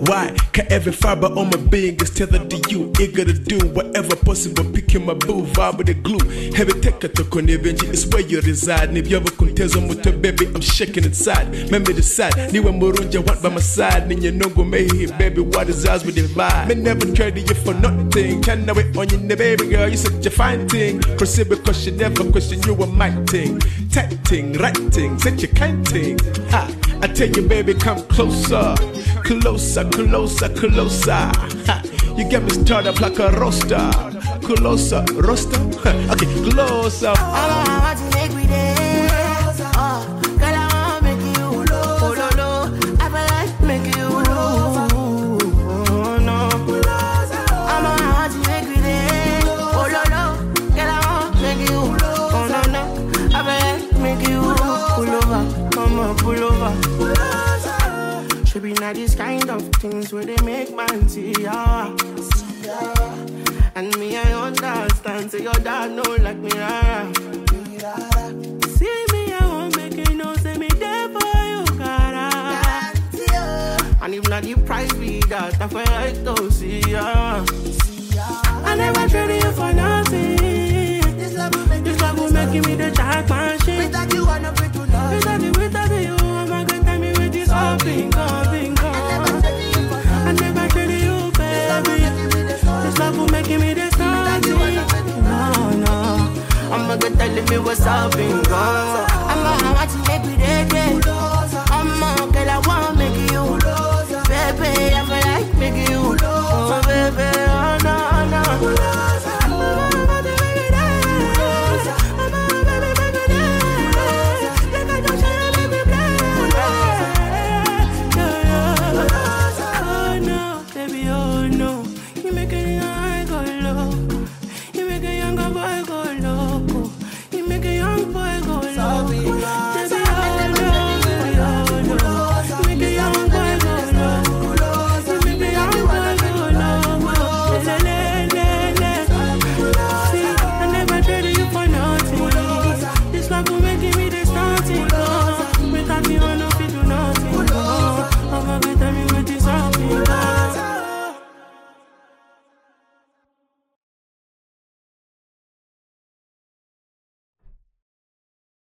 Why? Cause every fiber on my being is tethered to you. Eager to do whatever possible, picking my boo, vibe with the glue. Heavy tech to Konebenji is where you reside. And if you ever contest on with your baby, I'm shaking inside. Remember the side, Niwa Murunja want by my side. Then you know go me here, baby, what is ours with the vibe. Me never traded you for nothing. Can't wait on you, baby girl, you such a fine thing. Proceed because you never question you were my thing. Tight thing, right thing, such a kind thing. Ha, I tell you, baby, come closer. Closer, closer, closer. Ha, you get me started up like a roaster. Closer, roaster. Okay, closer. I want to make me there. Oh, girl, I want to make you low. Oh, no, no. I feel like make you low. Oh, no. I want to make me there. Oh, no, no. Girl, I want to make you low. Oh, no, no. I feel like make you pull over. Come on, pull over. Should be not these kind of things where they make man see ya. And me, I understand. Say your dad know like me, rara. See me, I won't make it no. Say me there for you, cara. And if not the price be that, I feel like to see ya. I never traded you for nothing. This love will make me the jackpot shit. Without you, I'm not going to love. Without you, I'm not going to tell me with this all bingo. I never traded you, baby. This love will make me the star. No, no. I'm not gonna tell me what's up and gone.